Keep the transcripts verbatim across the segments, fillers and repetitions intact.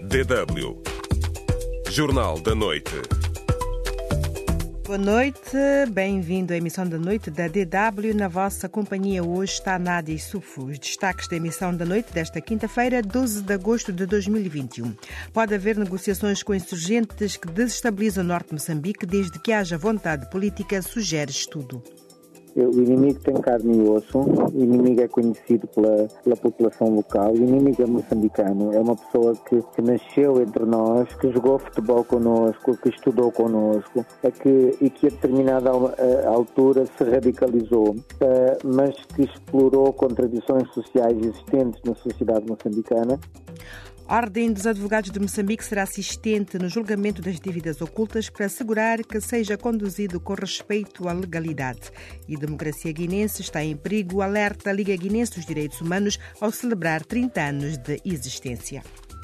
D W Jornal da Noite. Boa noite, bem-vindo à emissão da noite da D W. Na vossa companhia hoje está Nádia Issoufou. Os destaques da emissão da noite desta quinta-feira, doze de agosto de dois mil e vinte e um. Pode haver negociações com insurgentes que desestabilizam o norte de Moçambique desde que haja vontade política, sugere estudo. O inimigo tem carne e osso, o inimigo é conhecido pela, pela população local, o inimigo é moçambicano, é uma pessoa que, que nasceu entre nós, que jogou futebol connosco, que estudou connosco, é que, e que a determinada altura se radicalizou, mas que explorou contradições sociais existentes na sociedade moçambicana. A Ordem dos Advogados de Moçambique será assistente no julgamento das dívidas ocultas para assegurar que seja conduzido com respeito à legalidade. E a democracia guinense está em perigo, alerta a Liga Guinense dos Direitos Humanos ao celebrar trinta anos de existência.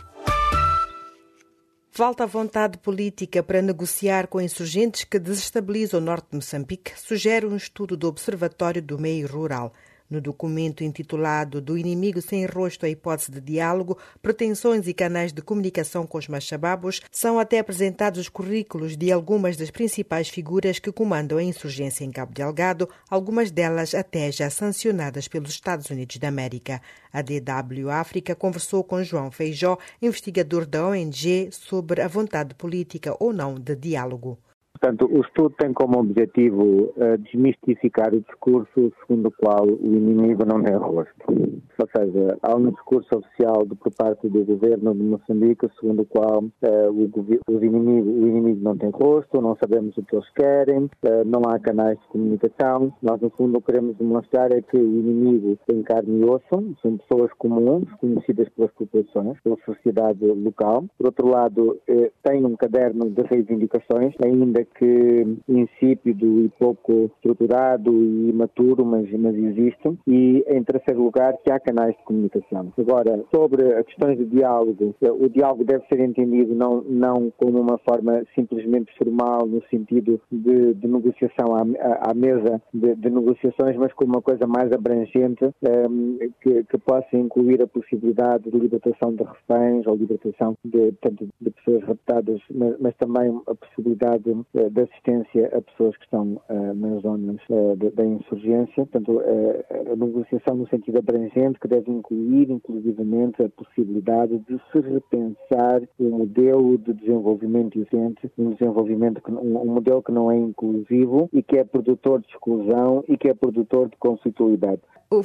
Falta vontade política para negociar com insurgentes que desestabilizam o norte de Moçambique, sugere um estudo do Observatório do Meio Rural. No documento intitulado Do Inimigo Sem Rosto à Hipótese de Diálogo, Pretensões e Canais de Comunicação com os Machababos, são até apresentados os currículos de algumas das principais figuras que comandam a insurgência em Cabo Delgado, algumas delas até já sancionadas pelos Estados Unidos da América. A D W África conversou com João Feijó, investigador da O N G, sobre a vontade política ou não de diálogo. Portanto, o estudo tem como objetivo uh, desmistificar o discurso segundo o qual o inimigo não tem rosto. Ou seja, há um discurso oficial de, por parte do governo de Moçambique segundo o qual uh, o, os inimigo, o inimigo não tem rosto, não sabemos o que eles querem, uh, não há canais de comunicação. Nós, no fundo, o que queremos demonstrar é que o inimigo tem carne e osso, são pessoas comuns, conhecidas pelas populações, pela sociedade local. Por outro lado, uh, tem um caderno de reivindicações, ainda que insípido e pouco estruturado e imaturo, mas, mas existe. E, em terceiro lugar, que há canais de comunicação. Agora, sobre as questões de diálogo, o diálogo deve ser entendido não, não como uma forma simplesmente formal, no sentido de, de negociação à, à mesa de, de negociações, mas como uma coisa mais abrangente, um, que, que possa incluir a possibilidade de libertação de reféns ou libertação de, tanto de pessoas raptadas, mas, mas também a possibilidade de, de assistência a pessoas que estão uh, nas zonas uh, da, da insurgência. Portanto, uh, a negociação no sentido abrangente, que deve incluir, inclusivamente, a possibilidade de se repensar o modelo de desenvolvimento existente, um desenvolvimento, que, um, um modelo que não é inclusivo e que é produtor de exclusão e que é produtor de conflitualidade. O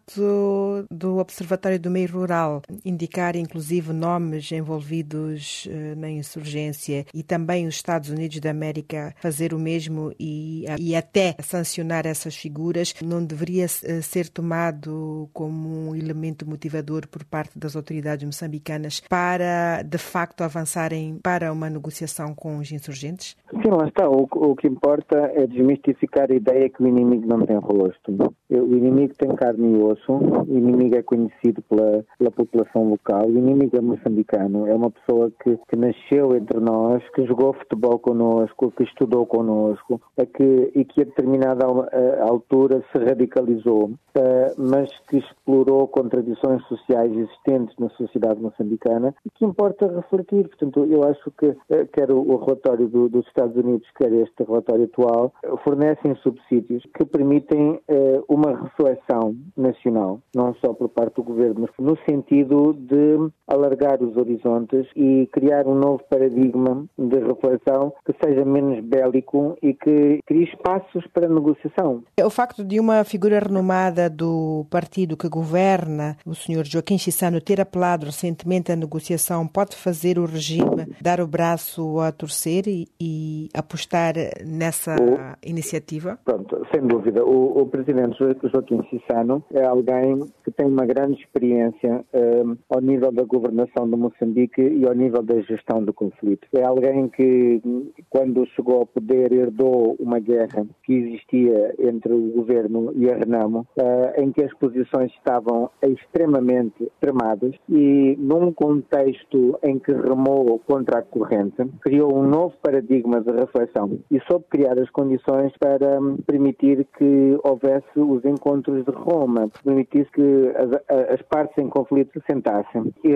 facto do Observatório do Meio Rural indicar, inclusive, nomes envolvidos uh, na insurgência e também os Estados Unidos da América fazer o mesmo e, e até sancionar essas figuras, não deveria uh, ser tomado como um elemento motivador por parte das autoridades moçambicanas para, de facto, avançarem para uma negociação com os insurgentes? Sim, lá está. O, o que importa é desmistificar a ideia que o inimigo não tem rosto. O inimigo tem carne e osso, o inimigo é conhecido pela, pela população local, o inimigo é moçambicano, é uma pessoa que, que nasceu entre nós, que jogou futebol connosco, que estudou connosco, é que, e que a determinada altura se radicalizou, uh, mas que explorou contradições sociais existentes na sociedade moçambicana e que importa refletir. Portanto, eu acho que uh, quer o, o relatório do, dos Estados Unidos, quer este relatório atual, uh, fornecem subsídios que permitem uh, uma reflexão nacional, não só por parte do governo, mas no sentido de alargar os horizontes e criar um novo paradigma de reflexão que seja menos bélico e que crie espaços para negociação. O facto de uma figura renomada do partido que governa, o senhor Joaquim Chissano, ter apelado recentemente à negociação, pode fazer o regime dar o braço a torcer e, e apostar nessa o, iniciativa? Pronto, sem dúvida. O, o presidente Joaquim Chissano é alguém que tem uma grande experiência um, ao nível da governação de Moçambique e ao nível da gestão do conflito. É alguém que, quando chegou ao poder, herdou uma guerra que existia entre o governo e a Renamo, uh, em que as posições estavam extremamente tramadas e, num contexto em que remou contra a corrente, criou um novo paradigma de reflexão e soube criar as condições para um, permitir que houvesse os encontros de Roma, permitisse que as, as partes em conflito se sentassem e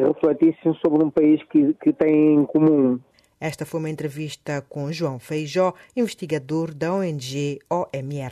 refletissem sobre um país que, que tem em comum. Esta foi uma entrevista com João Feijó, investigador da O N G O M R.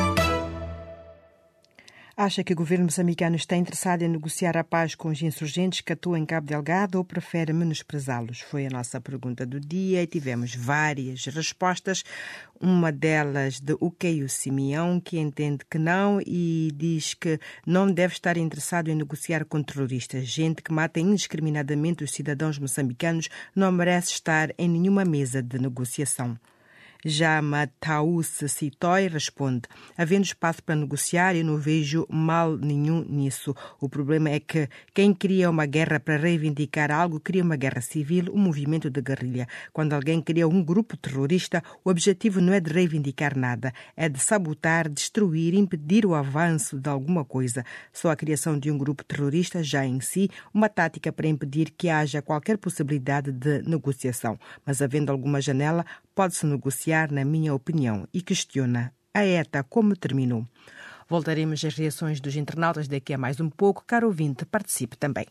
Acha que o governo moçambicano está interessado em negociar a paz com os insurgentes que atuam em Cabo Delgado ou prefere menosprezá-los? Foi a nossa pergunta do dia e tivemos várias respostas. Uma delas de Ukeio Simeão, que entende que não e diz que não deve estar interessado em negociar com terroristas. Gente que mata indiscriminadamente os cidadãos moçambicanos não merece estar em nenhuma mesa de negociação. Já Mataúce Citói responde: havendo espaço para negociar, eu não vejo mal nenhum nisso. O problema é que quem cria uma guerra para reivindicar algo, cria uma guerra civil, um movimento de guerrilha. Quando alguém cria um grupo terrorista, o objetivo não é de reivindicar nada, é de sabotar, destruir, impedir o avanço de alguma coisa. Só a criação de um grupo terrorista já em si, uma tática para impedir que haja qualquer possibilidade de negociação. Mas havendo alguma janela, pode-se negociar, na minha opinião, e questiona a E T A como terminou. Voltaremos às reações dos internautas daqui a mais um pouco. Caro ouvinte, participe também.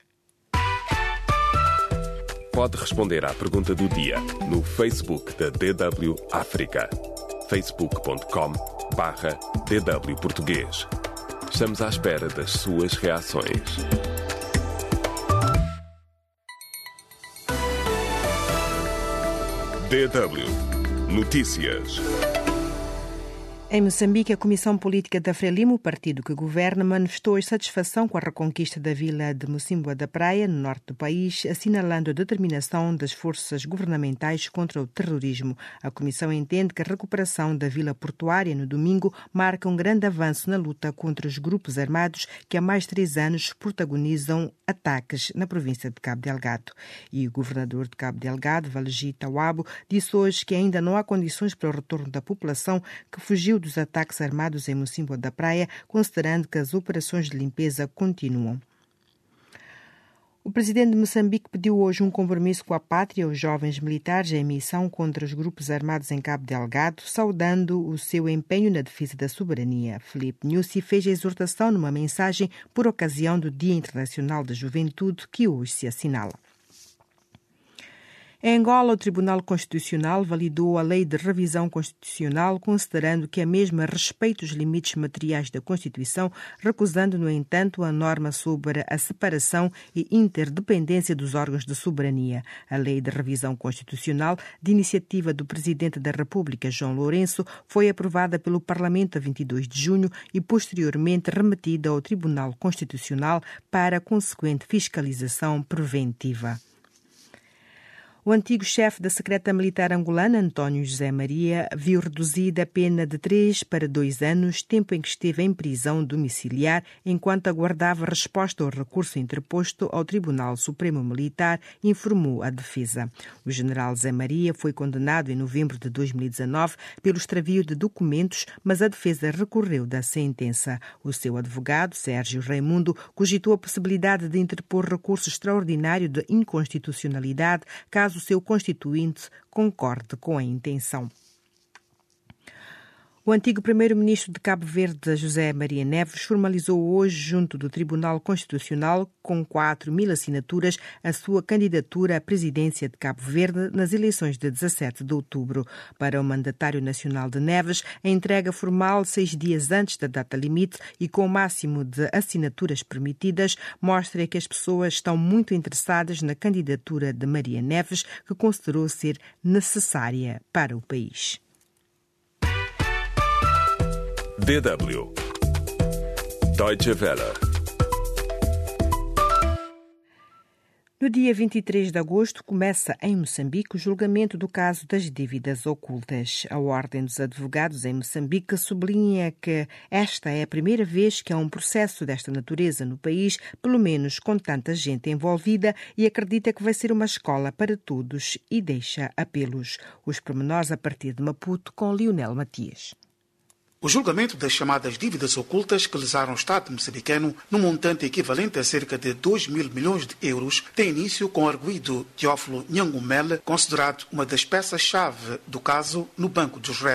Pode responder à pergunta do dia no Facebook da D W África. facebook ponto com barra D W Português. Estamos à espera das suas reações. D W Notícias. Em Moçambique, a Comissão Política da Frelimo, o partido que governa, manifestou a satisfação com a reconquista da vila de Mocímboa da Praia, no norte do país, assinalando a determinação das forças governamentais contra o terrorismo. A Comissão entende que a recuperação da vila portuária no domingo marca um grande avanço na luta contra os grupos armados que há mais de três anos protagonizam ataques na província de Cabo Delgado. E o governador de Cabo Delgado, Valegi Tawabo, disse hoje que ainda não há condições para o retorno da população que fugiu dos ataques armados em Mocímboa da Praia, considerando que as operações de limpeza continuam. O presidente de Moçambique pediu hoje um compromisso com a pátria aos jovens militares em missão contra os grupos armados em Cabo Delgado, saudando o seu empenho na defesa da soberania. Filipe Nyusi fez a exortação numa mensagem por ocasião do Dia Internacional da Juventude, que hoje se assinala. Em Angola, o Tribunal Constitucional validou a Lei de Revisão Constitucional, considerando que a mesma respeita os limites materiais da Constituição, recusando, no entanto, a norma sobre a separação e interdependência dos órgãos de soberania. A Lei de Revisão Constitucional, de iniciativa do Presidente da República, João Lourenço, foi aprovada pelo Parlamento a vinte e dois de junho e, posteriormente, remetida ao Tribunal Constitucional para a consequente fiscalização preventiva. O antigo chefe da secreta militar angolana, António José Maria, viu reduzida a pena de três para dois anos, tempo em que esteve em prisão domiciliar, enquanto aguardava resposta ao recurso interposto ao Tribunal Supremo Militar, informou a defesa. O general Zé Maria foi condenado em novembro de dois mil e dezanove pelo extravio de documentos, mas a defesa recorreu da sentença. O seu advogado, Sérgio Raimundo, cogitou a possibilidade de interpor recurso extraordinário de inconstitucionalidade, caso o seu constituinte concorde com a intenção. O antigo primeiro-ministro de Cabo Verde, José Maria Neves, formalizou hoje, junto do Tribunal Constitucional, com quatro mil assinaturas, a sua candidatura à presidência de Cabo Verde nas eleições de dezassete de outubro. Para o mandatário nacional de Neves, a entrega formal seis dias antes da data limite e com o máximo de assinaturas permitidas mostra que as pessoas estão muito interessadas na candidatura de Maria Neves, que considerou ser necessária para o país. D W Deutsche Welle. No dia vinte e três de agosto começa em Moçambique o julgamento do caso das dívidas ocultas. A Ordem dos Advogados em Moçambique sublinha que esta é a primeira vez que há um processo desta natureza no país, pelo menos com tanta gente envolvida, e acredita que vai ser uma escola para todos e deixa apelos. Os pormenores a partir de Maputo com Lionel Matias. O julgamento das chamadas dívidas ocultas que lesaram o Estado moçambicano num montante equivalente a cerca de dois mil milhões de euros tem início com o arguido Teófilo Nhangumele, considerado uma das peças-chave do caso no banco dos réus.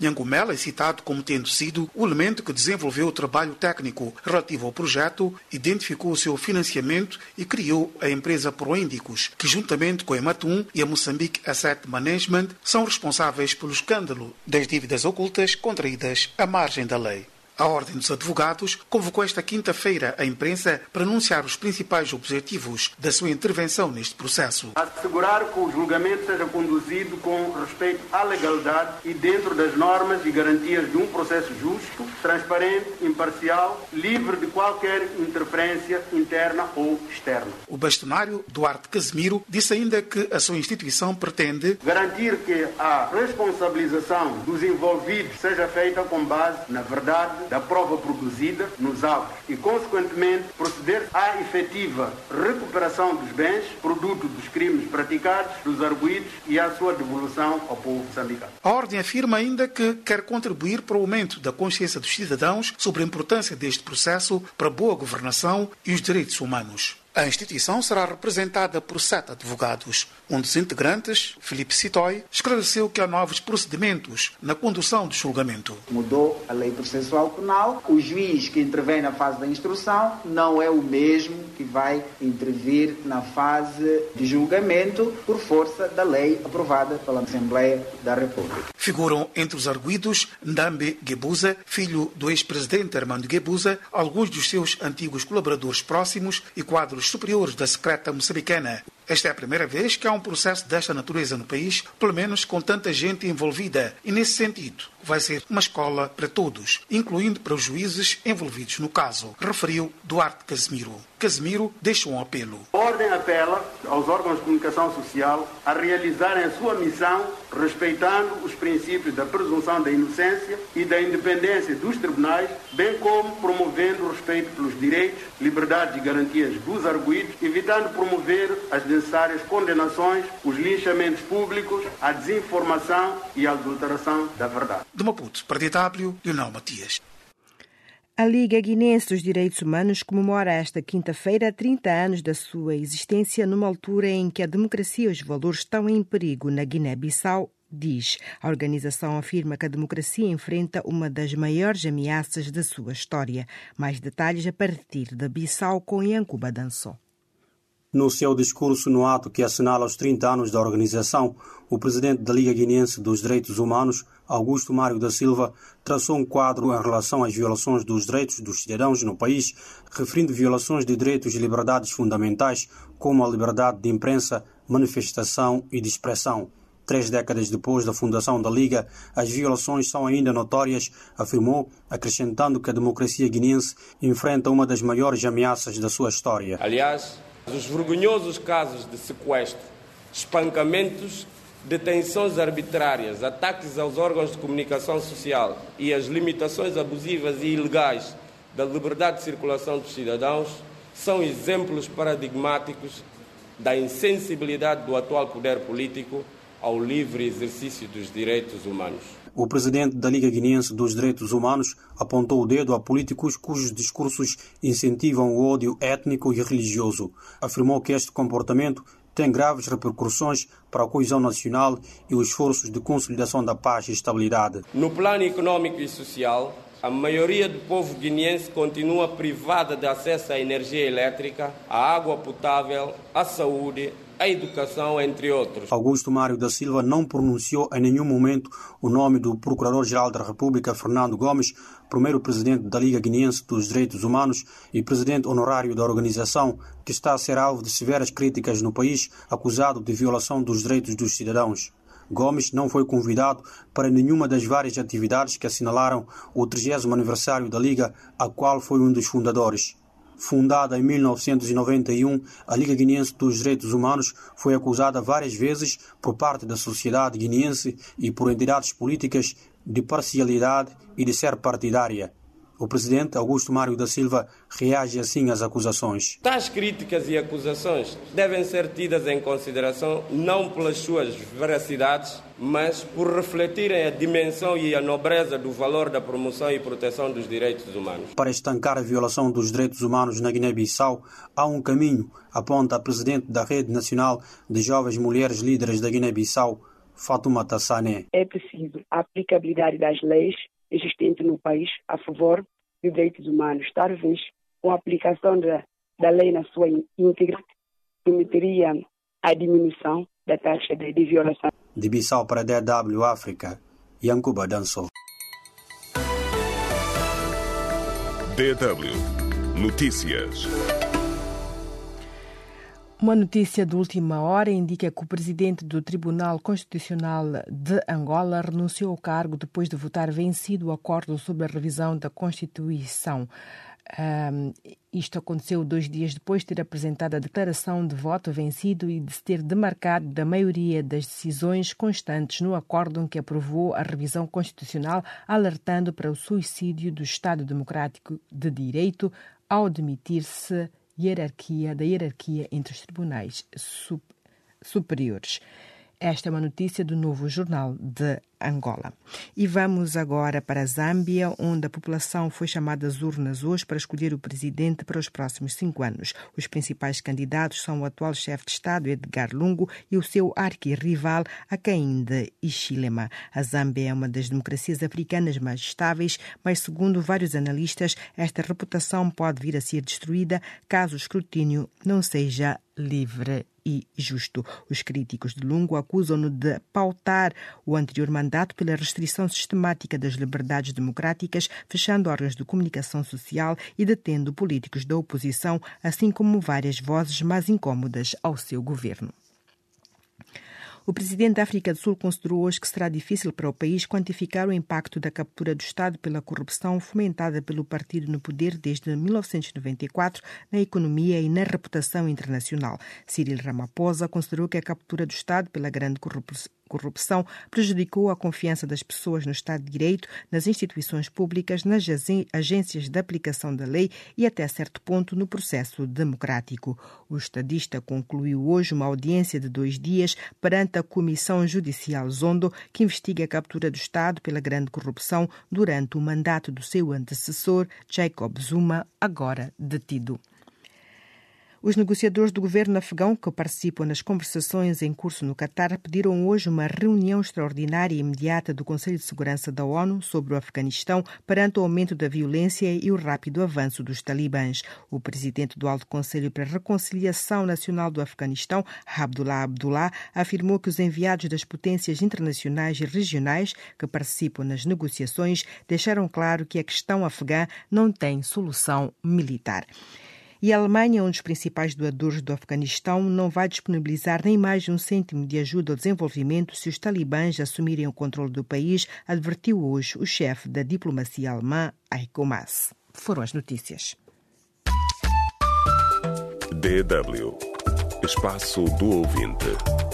Nhangumela é citado como tendo sido o elemento que desenvolveu o trabalho técnico relativo ao projeto, identificou o seu financiamento e criou a empresa Proíndicos, que juntamente com a Ematum e a Moçambique Asset Management são responsáveis pelo escândalo das dívidas ocultas contraídas à margem da lei. A Ordem dos Advogados convocou esta quinta-feira a imprensa para anunciar os principais objetivos da sua intervenção neste processo. Assegurar que o julgamento seja conduzido com respeito à legalidade e dentro das normas e garantias de um processo justo, transparente, imparcial, livre de qualquer interferência interna ou externa. O bastonário Duarte Casimiro disse ainda que a sua instituição pretende garantir que a responsabilização dos envolvidos seja feita com base na verdade da prova produzida nos autos e, consequentemente, proceder à efetiva recuperação dos bens, produto dos crimes praticados, dos arguidos e à sua devolução ao povo moçambicano. A Ordem afirma ainda que quer contribuir para o aumento da consciência dos cidadãos sobre a importância deste processo para a boa governação e os direitos humanos. A instituição será representada por sete advogados. Um dos integrantes, Filipe Citói, esclareceu que há novos procedimentos na condução do julgamento. Mudou a lei processual penal. O juiz que intervém na fase da instrução não é o mesmo que vai intervir na fase de julgamento por força da lei aprovada pela Assembleia da República. Figuram entre os arguidos Ndambe Gebuza, filho do ex-presidente Armando Gebuza, alguns dos seus antigos colaboradores próximos e quadros superiores da secreta moçambicana. Esta é a primeira vez que há um processo desta natureza no país, pelo menos com tanta gente envolvida. E, nesse sentido, vai ser uma escola para todos, incluindo para os juízes envolvidos no caso, referiu Duarte Casimiro. Casimiro deixa um apelo. A Ordem apela aos órgãos de comunicação social a realizarem a sua missão respeitando os princípios da presunção da inocência e da independência dos tribunais, bem como promovendo o respeito pelos direitos, liberdades e garantias dos arguidos, evitando promover as necessárias condenações, os linchamentos públicos, a desinformação e a adulteração da verdade. De Maputo, para D W, Leonel Matias. A Liga Guinense dos Direitos Humanos comemora esta quinta-feira trinta anos da sua existência, numa altura em que a democracia e os valores estão em perigo na Guiné-Bissau, diz. A organização afirma que a democracia enfrenta uma das maiores ameaças da sua história. Mais detalhes a partir da Bissau com Yankuba Dançó. No seu discurso no ato que assinala os trinta anos da organização, o presidente da Liga Guinense dos Direitos Humanos, Augusto Mário da Silva, traçou um quadro em relação às violações dos direitos dos cidadãos no país, referindo violações de direitos e liberdades fundamentais, como a liberdade de imprensa, manifestação e de expressão. Três décadas depois da fundação da Liga, as violações são ainda notórias, afirmou, acrescentando que a democracia guinense enfrenta uma das maiores ameaças da sua história. Aliás, os vergonhosos casos de sequestro, espancamentos, detenções arbitrárias, ataques aos órgãos de comunicação social e as limitações abusivas e ilegais da liberdade de circulação dos cidadãos são exemplos paradigmáticos da insensibilidade do atual poder político ao livre exercício dos direitos humanos. O presidente da Liga Guinense dos Direitos Humanos apontou o dedo a políticos cujos discursos incentivam o ódio étnico e religioso. Afirmou que este comportamento tem graves repercussões para a coesão nacional e os esforços de consolidação da paz e estabilidade. No plano econômico e social, a maioria do povo guineense continua privada de acesso à energia elétrica, à água potável, à saúde, à educação, entre outros. Augusto Mário da Silva não pronunciou em nenhum momento o nome do Procurador-Geral da República, Fernando Gomes, primeiro presidente da Liga Guinense dos Direitos Humanos e presidente honorário da organização, que está a ser alvo de severas críticas no país, acusado de violação dos direitos dos cidadãos. Gomes não foi convidado para nenhuma das várias atividades que assinalaram o trigésimo aniversário da Liga, a qual foi um dos fundadores. Fundada em mil novecentos e noventa e um, a Liga Guinense dos Direitos Humanos foi acusada várias vezes por parte da sociedade guineense e por entidades políticas de parcialidade e de ser partidária. O presidente Augusto Mário da Silva reage assim às acusações. Tais críticas e acusações devem ser tidas em consideração não pelas suas veracidades, mas por refletirem a dimensão e a nobreza do valor da promoção e proteção dos direitos humanos. Para estancar a violação dos direitos humanos na Guiné-Bissau, há um caminho, aponta a presidente da Rede Nacional de Jovens Mulheres Líderes da Guiné-Bissau, Fatoumata Sané. É preciso a aplicabilidade das leis existentes no país a favor dos direitos humanos. Talvez, com a aplicação da, da lei na sua íntegra, permitiria a diminuição da taxa de, de violação. De Bissau para a D W África, Yankuba Danso. D W Notícias. Uma notícia de última hora indica que o presidente do Tribunal Constitucional de Angola renunciou ao cargo depois de votar vencido o acordo sobre a revisão da Constituição. Um, isto aconteceu dois dias depois de ter apresentado a declaração de voto vencido e de se ter demarcado da maioria das decisões constantes no acórdão que aprovou a revisão constitucional, alertando para o suicídio do Estado Democrático de Direito ao admitir-se hierarquia da hierarquia entre os tribunais sup- superiores. Esta é uma notícia do Novo Jornal de Angola. E vamos agora para a Zâmbia, onde a população foi chamada às urnas hoje para escolher o presidente para os próximos cinco anos. Os principais candidatos são o atual chefe de Estado, Edgar Lungu, e o seu arquirrival, Hakainde Hichilema. A Zâmbia é uma das democracias africanas mais estáveis, mas, segundo vários analistas, esta reputação pode vir a ser destruída caso o escrutínio não seja livre e justo. Os críticos de Lungu acusam-no de pautar o anterior mandato pela restrição sistemática das liberdades democráticas, fechando órgãos de comunicação social e detendo políticos da oposição, assim como várias vozes mais incômodas ao seu governo. O presidente da África do Sul considerou hoje que será difícil para o país quantificar o impacto da captura do Estado pela corrupção fomentada pelo partido no poder desde mil novecentos e noventa e quatro na economia e na reputação internacional. Cyril Ramaphosa considerou que a captura do Estado pela grande corrupção corrupção prejudicou a confiança das pessoas no Estado de Direito, nas instituições públicas, nas agências de aplicação da lei e, até certo ponto, no processo democrático. O estadista concluiu hoje uma audiência de dois dias perante a Comissão Judicial Zondo, que investiga a captura do Estado pela grande corrupção durante o mandato do seu antecessor, Jacob Zuma, agora detido. Os negociadores do governo afegão que participam nas conversações em curso no Catar pediram hoje uma reunião extraordinária e imediata do Conselho de Segurança da ONU sobre o Afeganistão perante o aumento da violência e o rápido avanço dos talibãs. O presidente do Alto Conselho para a Reconciliação Nacional do Afeganistão, Abdullah Abdullah, afirmou que os enviados das potências internacionais e regionais que participam nas negociações deixaram claro que a questão afegã não tem solução militar. E a Alemanha, um dos principais doadores do Afeganistão, não vai disponibilizar nem mais de um cêntimo de ajuda ao desenvolvimento se os talibãs assumirem o controle do país, advertiu hoje o chefe da diplomacia alemã, Heiko Maas. Foram as notícias. D W. Espaço do Ouvinte.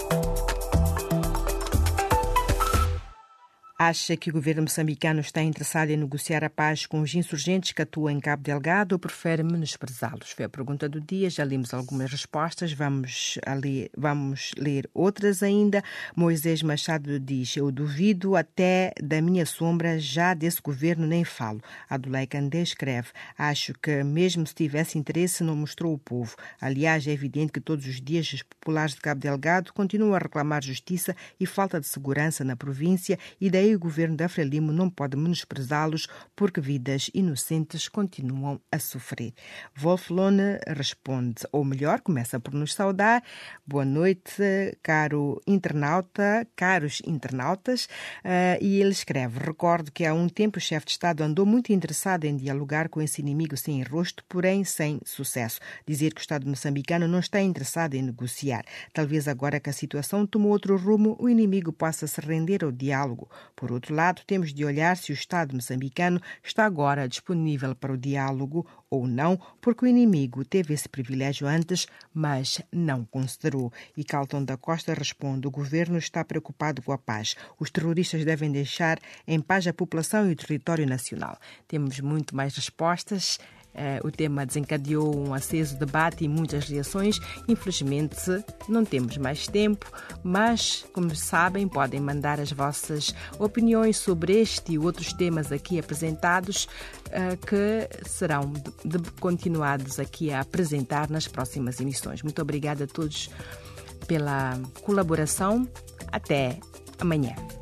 Acha que o governo moçambicano está interessado em negociar a paz com os insurgentes que atuam em Cabo Delgado ou prefere menosprezá-los? Foi a pergunta do dia, já lemos algumas respostas, vamos, a ler, vamos ler outras ainda. Moisés Machado diz: eu duvido até da minha sombra, já desse governo nem falo. Adulay Candé escreve: acho que mesmo se tivesse interesse não mostrou o povo. Aliás, é evidente que todos os dias os populares de Cabo Delgado continuam a reclamar justiça e falta de segurança na província e daí o governo da Frelimo não pode menosprezá-los porque vidas inocentes continuam a sofrer. Wolf Lone responde, ou melhor, começa por nos saudar. Boa noite, caro internauta, caros internautas. Uh, e ele escreve: recordo que há um tempo o chefe de Estado andou muito interessado em dialogar com esse inimigo sem rosto, porém sem sucesso. Dizer que o Estado moçambicano não está interessado em negociar. Talvez agora que a situação tomou outro rumo, o inimigo possa se render ao diálogo. Por outro lado, temos de olhar se o Estado moçambicano está agora disponível para o diálogo ou não, porque o inimigo teve esse privilégio antes, mas não considerou. E Carlton da Costa responde: o governo está preocupado com a paz. Os terroristas devem deixar em paz a população e o território nacional. Temos muito mais respostas. Uh, o tema desencadeou um aceso debate e muitas reações. Infelizmente, não temos mais tempo, mas, como sabem, podem mandar as vossas opiniões sobre este e outros temas aqui apresentados, uh, que serão de, de, continuados aqui a apresentar nas próximas emissões. Muito obrigada a todos pela colaboração. Até amanhã.